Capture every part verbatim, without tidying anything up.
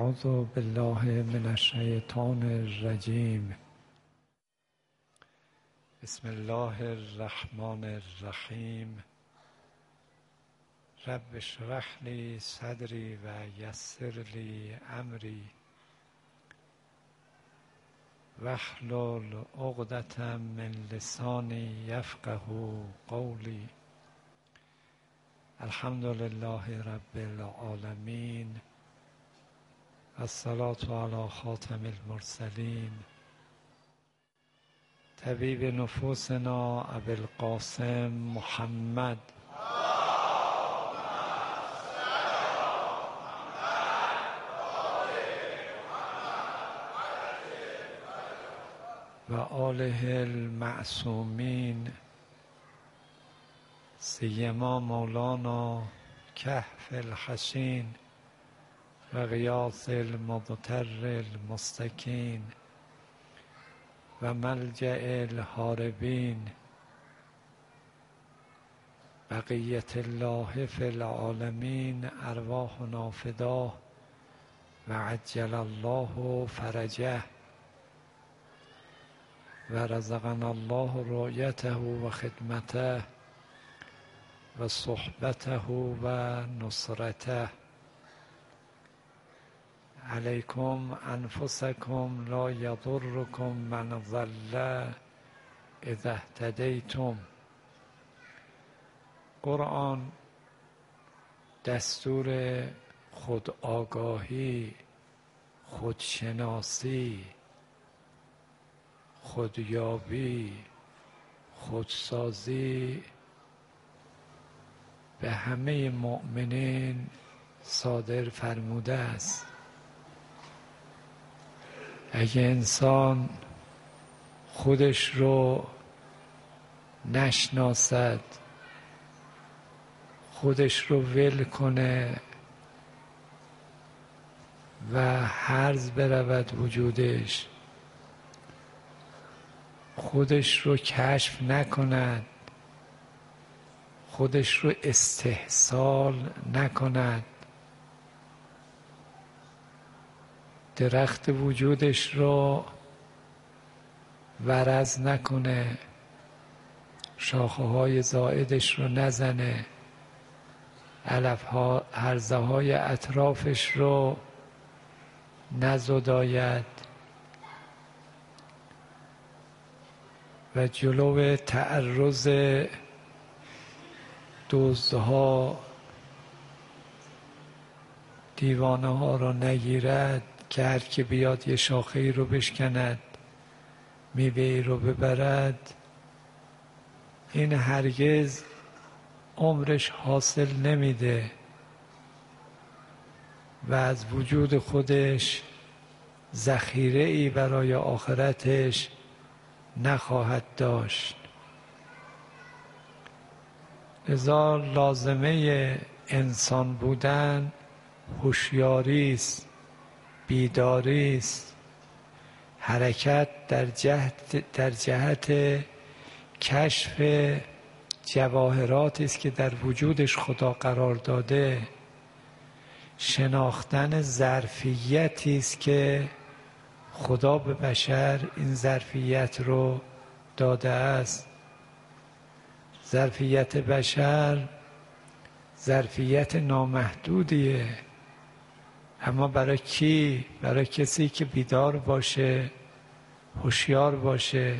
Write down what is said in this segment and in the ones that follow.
اعوذ بالله من الشیطان الرجیم. بسم الله الرحمن الرحیم. رب اشرح لی صدری و یسر لی امری واحلل عقدة من لسانی یفقهوا قولی. الحمد لله رب العالمین الصلاة علی خاتم المرسلین طبیب نفوسنا ابی القاسم محمد و آله المعصومین سیما مولانا کهف الحصین و غیاث المضطر المستکین و ملجأ الهاربین بقیت الله فی العالمین ارواحنا فداه و عجل الله فرجه و رزقنا الله رؤیته و خدمته و صحبته و نصرته. علیکم انفسکم لا یضرکم من ضل اذا اهتدیتم. قرآن دستور خودآگاهی، خودشناسی، خودیابی، خودسازی به همه مؤمنین صادر فرموده است. اگه انسان خودش رو نشناسد، خودش رو ول کنه و هرز برود وجودش، خودش رو کشف نکند، خودش رو استحصال نکند، درخت وجودش رو ورز نکنه، شاخه های زائدش رو نزنه، علف ها هرزه های اطرافش رو نزداید و جلو تعرض دزدها، دیوانه ها رو نگیرد که هر که بیاد یه شاخه ای رو بشکند، میوه ای رو ببرد. این هرگز عمرش حاصل نمیده و از وجود خودش ذخیره ای برای آخرتش نخواهد داشت. لذا لازمه انسان بودن هوشیاری است، بیداری است، حرکت در جهت در جهت کشف جواهراتی است که در وجودش خدا قرار داده، شناختن ظرفیتی است که خدا به بشر این ظرفیت رو داده است. ظرفیت بشر ظرفیت نامحدودیه، اما برای کی؟ برای کسی که بیدار باشه، هوشیار باشه.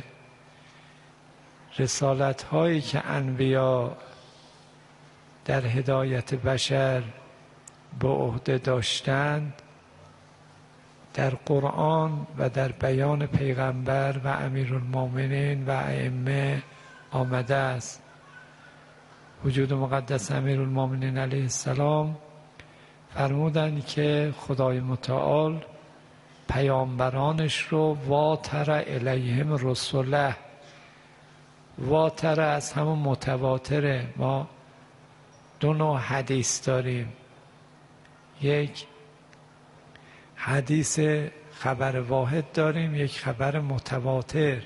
رسالت هایی که انبیا در هدایت بشر به عهده داشتند در قرآن و در بیان پیغمبر و امیرالمومنین و ائمه آمده است. وجود مقدس امیرالمومنین علیه السلام فرمودند که خدای متعال پیامبرانش رو واتر الیهم رسوله، واتر از همون متواتره. ما دو نوع حدیث داریم، یک حدیث خبر واحد داریم، یک خبر متواتر.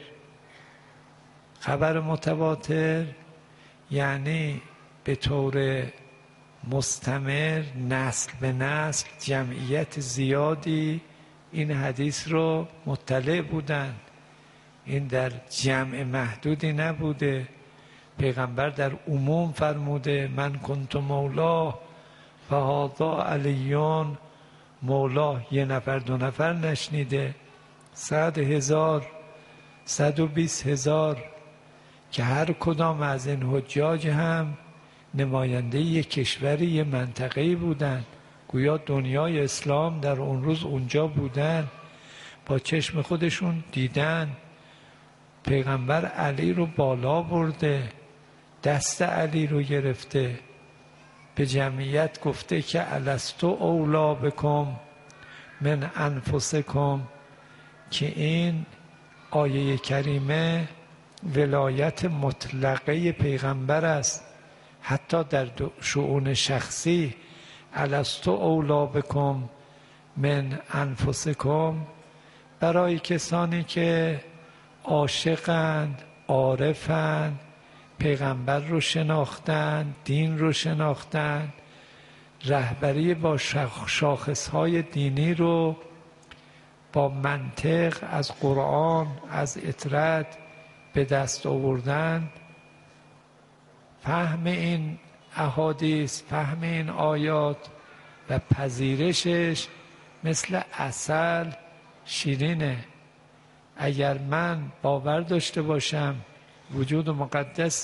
خبر متواتر یعنی به طور مستمر نسل به نسل جمعیت زیادی این حدیث رو مطلع بودن. این در جمع محدودی نبوده. پیغمبر در عموم فرموده من کنت مولا و هذا علیون مولا. یه نفر دو نفر نشنیده، صد هزار، صد و بیست هزار که هر کدام از این حجاج هم نماینده یک کشوری، یک منطقه‌ای بودن. گویا دنیای اسلام در اون روز اونجا بودن، با چشم خودشون دیدن. پیغمبر علی رو بالا برده، دست علی رو گرفته، به جمعیت گفته که الستو اولا بکم من انفسکم، که این آیه کریمه ولایت مطلقه پیغمبر است، حتی در شؤون شخصی. الستو اولا بکم من انفسکم، برای کسانی که عاشقند، عارفند، پیغمبر رو شناختند، دین رو شناختند، رهبری با شاخصهای دینی رو با منطق از قرآن، از اطرت به دست آوردن. فهم این احادیث، فهم این آیات و پذیرشش مثل عسل شیرینه. اگر من باور داشته باشم وجود مقدس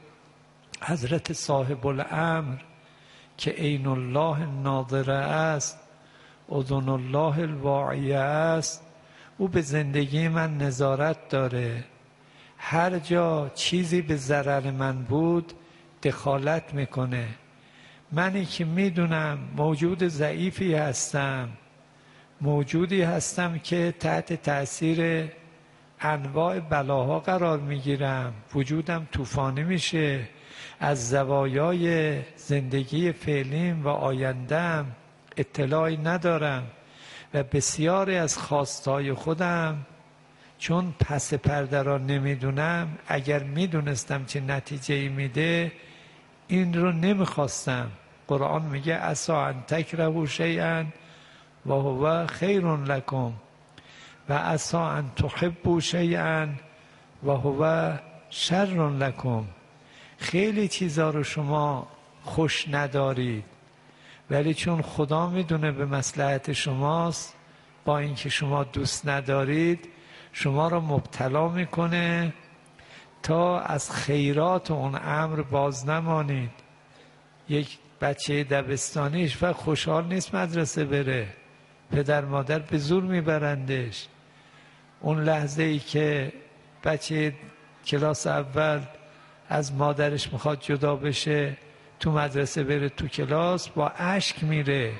حضرت صاحب الامر که عین الله ناظره است، اذن الله الواعیه است، او به زندگی من نظارت داره. هر جا چیزی به ضرر من بود دخالت میکنه. منی که میدونم موجود ضعیفی هستم، موجودی هستم که تحت تأثیر انواع بلاها قرار میگیرم، وجودم طوفانی میشه، از زوایای زندگی فعلیم و آیندم اطلاعی ندارم و بسیاری از خواستهای خودم چون پس پرده را نمیدونم، اگر میدونستم چه نتیجه ای میده این رو نمیخواستم. قرآن میگه عسی ان تکرهوا شیئا و هو خیر لکم و عسی ان تحبوا شیئا و هو شر لکم. خیلی چیزا رو شما خوش ندارید، ولی چون خدا میدونه به مصلحت شماست، با اینکه شما دوست ندارید شما را مبتلا میکنه تا از خیرات اون امر باز نمانید. یک بچه دبستانیش و خوشحال نیست مدرسه بره، پدر مادر به زور میبرندش. اون لحظه ای که بچه کلاس اول از مادرش میخواد جدا بشه، تو مدرسه بره تو کلاس، با اشک میره.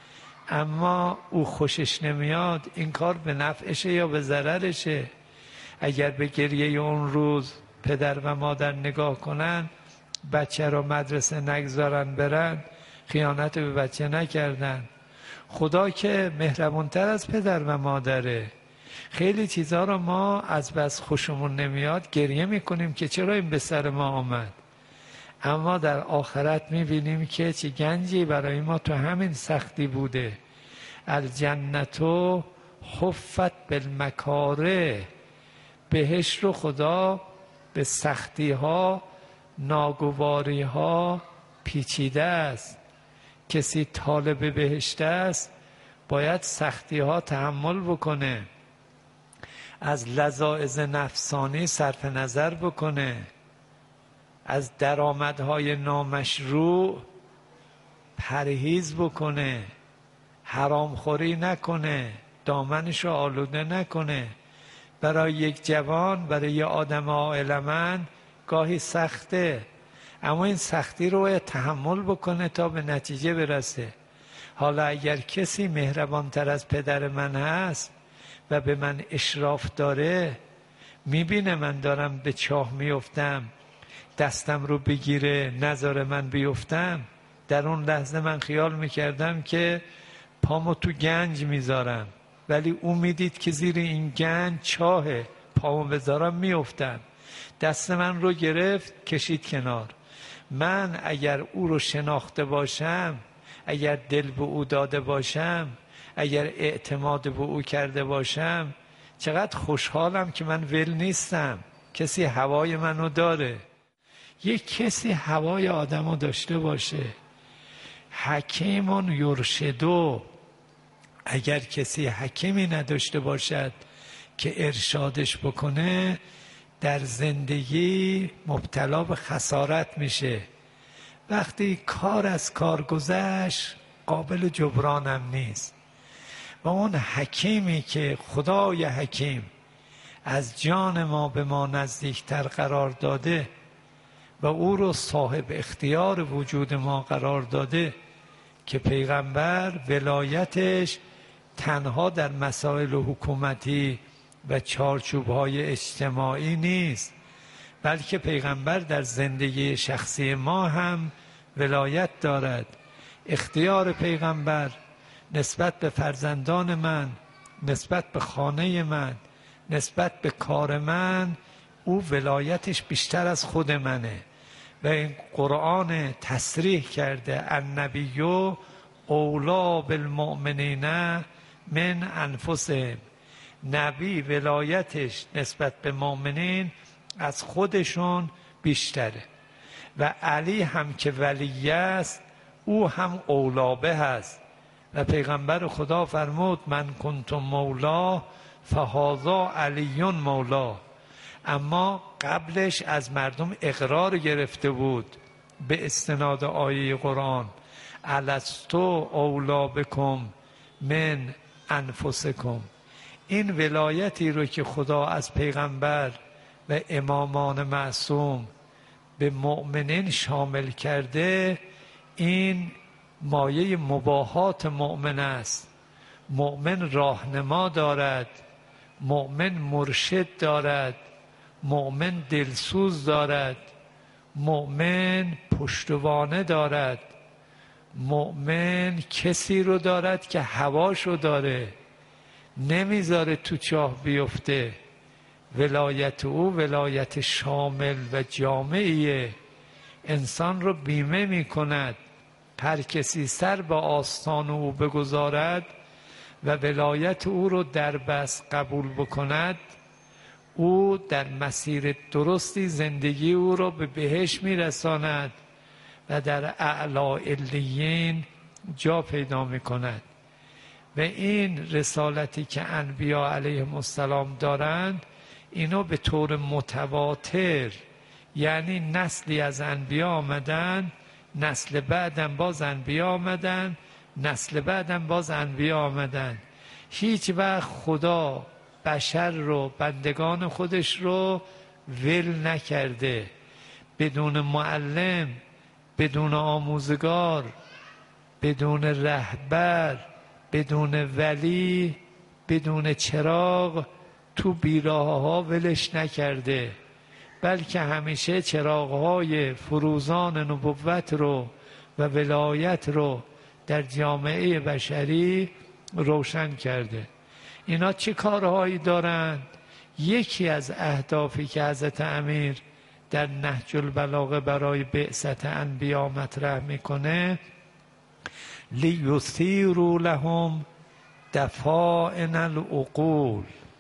اما او خوشش نمیاد. این کار به نفعشه یا به ضررشه؟ اگر به گریه اون روز پدر و مادر نگاه کنن، بچه را مدرسه نگذارن برن، خیانت به بچه نکردن. خدا که مهربانتر از پدر و مادره. خیلی چیزها رو ما از بس خوشمون نمیاد گریه میکنیم که چرا این به سر ما آمد، اما در آخرت میبینیم که چه گنجی برای ما تو همین سختی بوده. الجنتو حفت بالمکاره، بهشت رو خدا به سختی ها، ناگواری ها پیچیده است. کسی طالب بهشت است باید سختی ها تحمل بکنه، از لذاذ نفسانی صرف نظر بکنه، از درآمدهای نامشروع پرهیز بکنه، حرامخوری نکنه، دامنشو آلوده نکنه. برای یک جوان، برای یک آدم عاقل‌مند گاهی سخته، اما این سختی رو تحمل بکنه تا به نتیجه برسه. حالا اگر کسی مهربانتر از پدر من هست و به من اشراف داره، میبینه من دارم به چاه میفتم، دستم رو بگیره نذاره من بیفتم، در اون لحظه من خیال میکردم که پامو تو گنج میذارم، ولی او میدید که زیر این گنج چاهه، پامو بذارم میفتم. دست من رو گرفت کشید کنار. من اگر او رو شناخته باشم، اگر دل به او داده باشم، اگر اعتماد به او کرده باشم، چقدر خوشحالم که من ول نیستم، کسی هوای منو داره. یک کسی هوای آدمو داشته باشه. حکیمون یرشدو، اگر کسی حکیمی نداشته باشد که ارشادش بکنه، در زندگی مبتلا به خسارت میشه. وقتی کار از کار گذشت قابل جبرانم نیست. و اون حکیمی که خدای حکیم از جان ما به ما نزدیکتر قرار داده و او رو صاحب اختیار وجود ما قرار داده، که پیغمبر ولایتش تنها در مسائل حکومتی و چارچوب‌های اجتماعی نیست، بلکه پیغمبر در زندگی شخصی ما هم ولایت دارد. اختیار پیغمبر نسبت به فرزندان من، نسبت به خانه من، نسبت به کار من، او ولایتش بیشتر از خود منه. و این قرآن تصریح کرده النبی اولی بالمؤمنین من انفسهم. نبی ولایتش نسبت به مؤمنین از خودشون بیشتره. و علی هم که ولی است، او هم اولابه هست. و پیغمبر خدا فرمود من کنتم مولا فهذا علی مولا. اما قبلش از مردم اقرار گرفته بود به استناد آیه قرآن الستو اولا بکم من انفسکم. این ولایتی رو که خدا از پیغمبر و امامان معصوم به مؤمنین شامل کرده، این مایه مباهات مؤمن است. مؤمن راهنما دارد، مؤمن مرشد دارد، مؤمن دلسوز دارد، مؤمن پشتوانه دارد، مؤمن کسی رو دارد که هواشو داره، نمیذاره تو چاه بیفته. ولایت او ولایت شامل و جامعیه، انسان رو بیمه میکند. هر کسی سر به آستان او بگذارد و ولایت او رو در بس قبول بکند، او در مسیر درستی زندگی او رو به بهشت میرساند و در اعلی علیین جا پیدا میکند. و این رسالتی که انبیا علیهم السلام دارند، اینو به طور متواتر، یعنی نسلی از انبیا آمدن، نسل بعدم باز انبیا آمدن، نسل بعدم باز انبیا آمدن. هیچ وقت خدا بشر رو، بندگان خودش رو ول نکرده. بدون معلم، بدون آموزگار، بدون رهبر، بدون ولی، بدون چراغ تو بیراه ها ولش نکرده، بلکه همیشه چراغ های فروزان نبوت رو و ولایت رو در جامعه بشری روشن کرده. اینا چه کارهایی دارند؟ یکی از اهدافی که حضرت امیر در نهج البلاغه برای بعثت انبیا مطرح میکنه، لیثیروا لهم دفائن العقول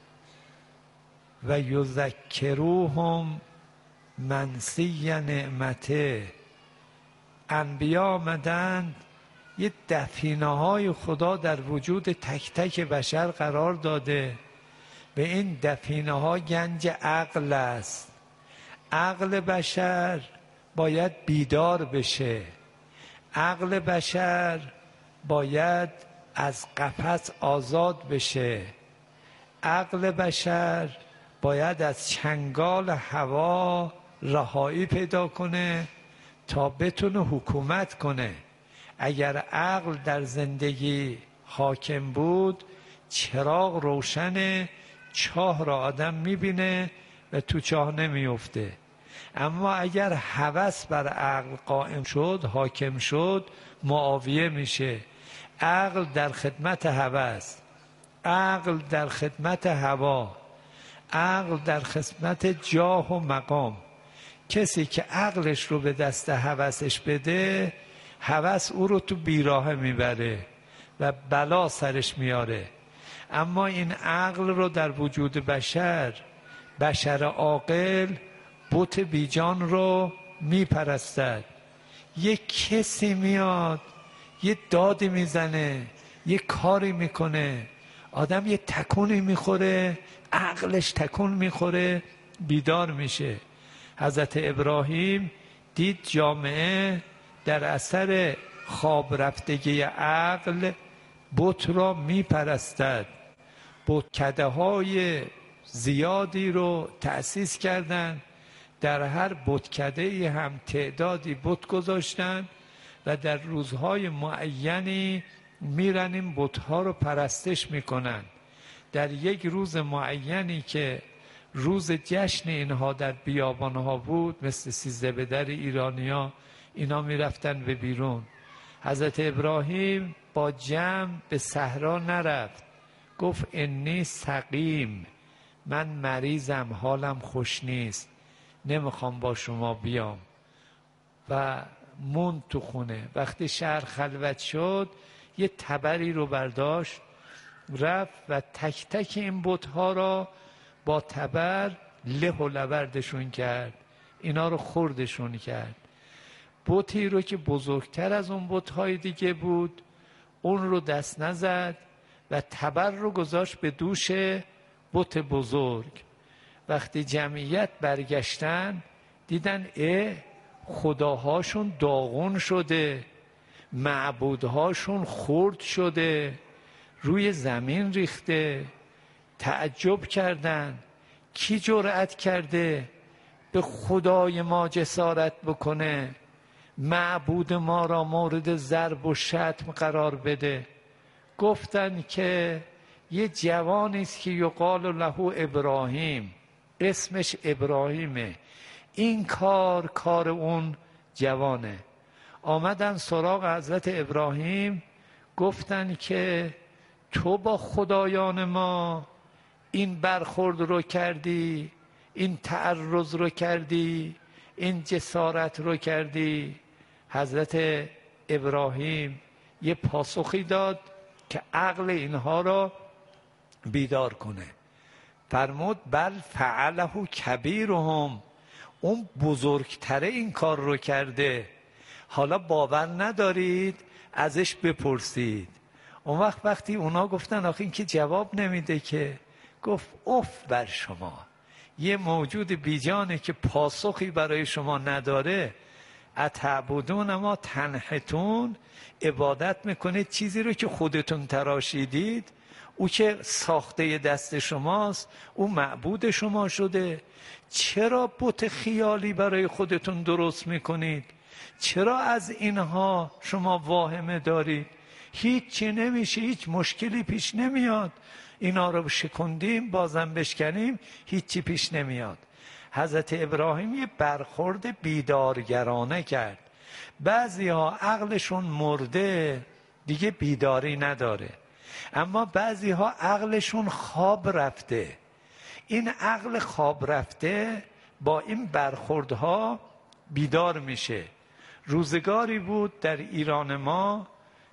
و یذکروهم منسی نعمته. انبیا آمدند یه دفینه های خدا در وجود تک تک بشر قرار داده. به این دفینه ها گنج عقل است. عقل بشر باید بیدار بشه. عقل بشر باید از قفس آزاد بشه. عقل بشر باید از چنگال هوا رهایی پیدا کنه تا بتونه حکومت کنه. اگر عقل در زندگی حاکم بود، چراغ روشنه، چاه را آدم میبینه و تو چاه نمیفته. اما اگر هوس بر عقل قائم شد، حاکم شد، معاویه میشه. عقل در خدمت هوس، عقل در خدمت هوا، عقل در خدمت جاه و مقام. کسی که عقلش رو به دست هوسش بده، هوس او رو تو بیراهه میبره و بلا سرش میاره. اما این عقل رو در وجود بشر، بشر عاقل بت بیجان رو میپرستد. یک کسی میاد یه دادی میزنه، یه کاری میکنه، آدم یه تکونی میخوره، عقلش تکون میخوره، بیدار میشه. حضرت ابراهیم دید جامعه در اثر خواب رفتگی عقل بت را میپرستد. بتکده های زیادی رو تأسیس کردند، در هر بتکده هم تعدادی بت گذاشتن و در روزهای معینی میرن این بتها رو پرستش میکنن. در یک روز معینی که روز جشن اینها در بیابانها بود، مثل سیزده بدر ایرانیا، اینا میرفتن به بیرون. حضرت ابراهیم با جمع به صحرا نرفت، گفت انی سقیم، من مریضم، حالم خوش نیست، نمیخوام با شما بیام. و موند تو خونه. وقتی شهر خلوت شد یه تبری رو برداشت، رفت و تک تک این بت‌ها را با تبر له و لوردشون کرد، اینا رو خوردشون کرد. بتی رو که بزرگتر از اون بت‌های دیگه بود اون رو دست نزد و تبر رو گذاشت به دوش بت بزرگ. وقتی جمعیت برگشتن دیدن اه خداهاشون داغون شده، معبودهاشون خرد شده، روی زمین ریخته. تعجب کردن کی جرأت کرده به خدای ما جسارت بکنه، معبود ما را مورد ضرب و شتم قرار بده؟ گفتن که یه جوانی است که یقال له ابراهیم، اسمش ابراهیمه، این کار کار اون جوانه. آمدن سراغ حضرت ابراهیم، گفتن که تو با خدایان ما این برخورد رو کردی، این تعرض رو کردی، این جسارت رو کردی. حضرت ابراهیم یه پاسخی داد که عقل اینها را بیدار کنه. فرمود بل فعله کبیرهم، اون بزرگتره این کار رو کرده، حالا باور ندارید ازش بپرسید. اون وقت وقتی اونا گفتن آخه این که جواب نمیده که، گفت اف بر شما، یه موجود بیجانه که پاسخی برای شما نداره. اتعبدون ما تنحتون، عبادت میکنید چیزی رو که خودتون تراشیدید، او که ساخته دست شماست، او معبود شما شده. چرا بت خیالی برای خودتون درست میکنید؟ چرا از اینها شما واهمه دارید؟ هیچی نمیشه، هیچ مشکلی پیش نمیاد. اینا رو شکندیم بازم بشکنیم هیچی پیش نمیاد. حضرت ابراهیم یه برخورد بیدارگرانه کرد. بعضی ها عقلشون مرده دیگه بیداری نداره، اما بعضی ها عقلشون خواب رفته. این عقل خواب رفته با این برخوردها بیدار میشه. روزگاری بود در ایران ما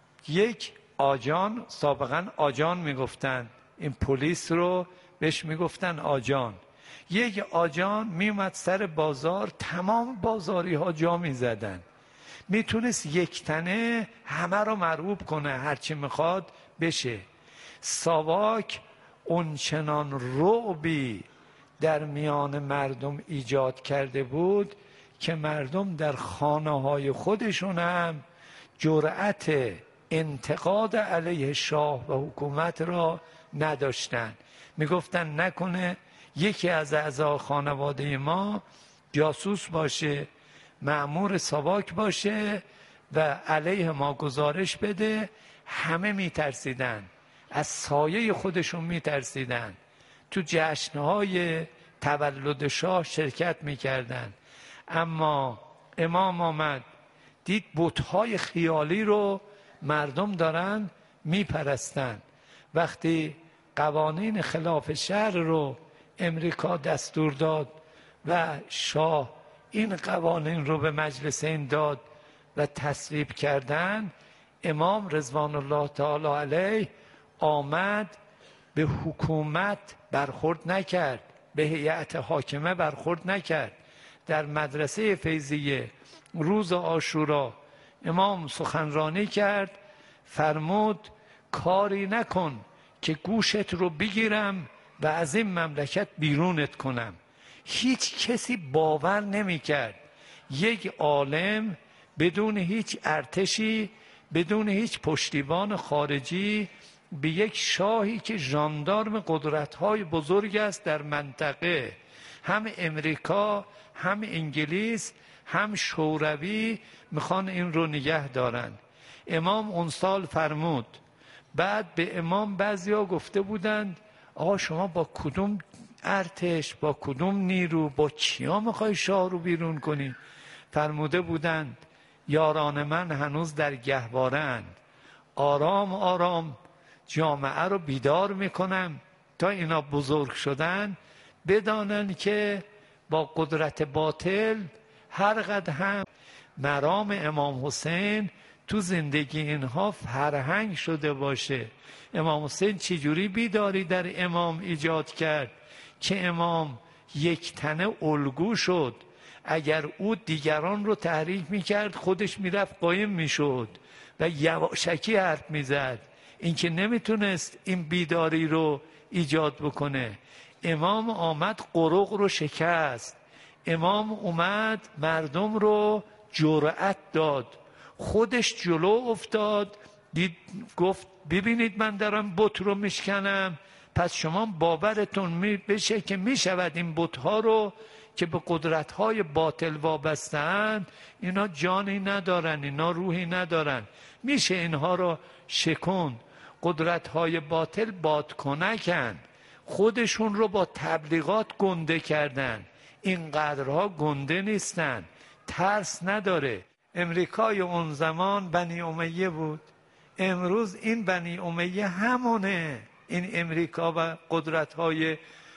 یک آجان، سابقا آجان میگفتن، این پلیس رو بهش میگفتن آجان. یک آجان میومد سر بازار، تمام بازاری ها جا میزدن، میتونست یک تنه همه رو مرعوب کنه، هرچی میخواد بشه. ساواک اونچنان رعبی در میان مردم ایجاد کرده بود که مردم در خانه های خودشون هم جرأت انتقاد علیه شاه و حکومت را نداشتن. میگفتن نکنه یکی از اعضای خانواده ما جاسوس باشه، مأمور ساواک باشه و علیه ما گزارش بده. همه میترسیدن، از سایه خودشون میترسیدن. تو جشنهای تولد شاه شرکت میکردن. اما امام آمد دید بت‌های خیالی رو مردم دارن میپرستن. وقتی قوانین خلاف شرع رو امریکا دستور داد و شاه این قوانین رو به مجلس این داد و تصویب کردن، امام رضوان الله تعالی علیه آمد به حکومت برخورد نکرد، به هیئت حاکمه برخورد نکرد. در مدرسه فیضیه روز عاشورا امام سخنرانی کرد، فرمود کاری نکن که گوشت رو بگیرم و از این مملکت بیرونت کنم. هیچ کسی باور نمی کرد یک عالم بدون هیچ ارتشی، بدون هیچ پشتیبان خارجی، به یک شاهی که ژاندارم قدرت‌های بزرگ است در منطقه، هم امریکا هم انگلیس هم شوروی میخوان این رو نگه دارن. امام اون سال فرمود. بعد به امام بعضیا گفته بودند آقا شما با کدوم ارتش، با کدوم نیرو، با چیا میخوای شاه رو بیرون کنی؟ فرموده بودند یاران من هنوز در گهواره‌اند، آرام آرام جامعه رو بیدار میکنم تا اینا بزرگ شدن بدانن که با قدرت باطل هر قدر هم مرام امام حسین تو زندگی اینها فرهنگ شده باشه. امام حسین چجوری بیداری در امام ایجاد کرد که امام یک تنه الگو شد. اگر او دیگران رو تحریک میکرد خودش میرفت قایم میشد و یواشکی حرف میزد. این که نمیتونست این بیداری رو ایجاد بکنه. امام آمد قرق رو شکست. امام اومد مردم رو جرأت داد، خودش جلو افتاد، دید گفت ببینید من دارم بت رو میشکنم، پس شما باورتون می بشه که میشود این بت‌ها رو که به قدرت‌های باطل وابسته‌اند، اینا جانی ندارن، اینا روحی ندارن، میشه اینها رو شکن. قدرت‌های باطل بادکنکن، خودشون رو با تبلیغات گنده کردن. اینقدرها گنده نیستن، ترس نداره. امریکای اون زمان بنی امیه بود، امروز این بنی امیه همونه. این امریکا و قدرت‌های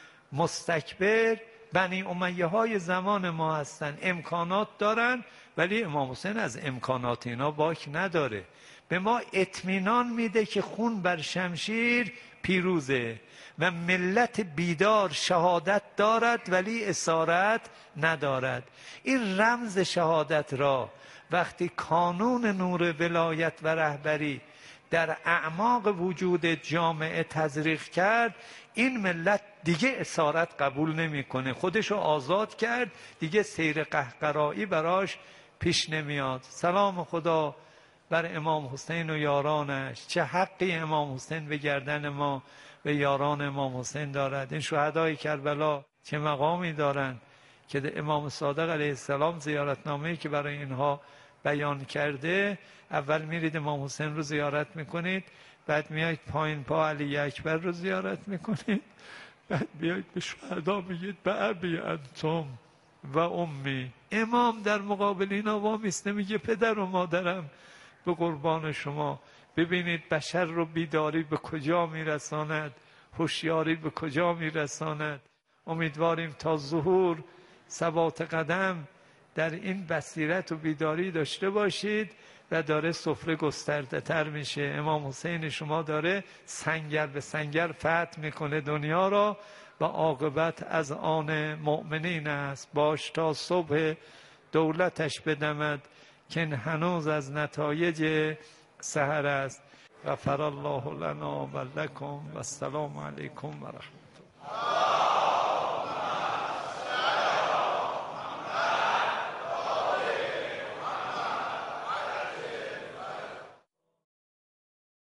مستکبر بنی امیه های زمان ما هستن. امکانات دارن ولی امام حسین از امکانات اینا باک نداره. به ما اطمینان میده که خون بر شمشیر پیروزه و ملت بیدار شهادت دارد ولی اسارت ندارد. این رمز شهادت را وقتی کانون نور ولایت و رهبری در اعماق وجود جامعه تزریق کرد، این ملت دیگه اسارت قبول نمیکنه، خودشو آزاد کرد، دیگه سیر قهقرایی براش پیش نمیاد. سلام خدا بر امام حسین و یارانش. چه حقی امام حسین به گردن ما و یاران امام حسین دارد. این شهدای کربلا چه مقامی دارند که امام صادق علیه السلام زیارتنامه‌ای که برای اینها بیان کرده، اول میرید امام حسین رو زیارت میکنید، بعد میایید پایین پا علی اکبر رو زیارت میکنید، بعد بیایید به شهدا میگید به ابی انتم و امی. امام در مقابل اینا وامیسته میگه پدر و مادرم به قربان شما. ببینید بشر رو بیداری به کجا میرساند، هوشیاری به کجا میرساند. امیدواریم تا ظهور ثبات قدم در این بصیرت و بیداری داشته باشید و داره سفره گسترده تر میشه. امام حسین شما داره سنگر به سنگر فتح میکنه دنیا را و عاقبت از آن مؤمنین است. باش تا صبح دولتش بدمد که هنوز از نتایج سحر است. غفر الله لنا و لکم و السلام علیکم و رحمت الله.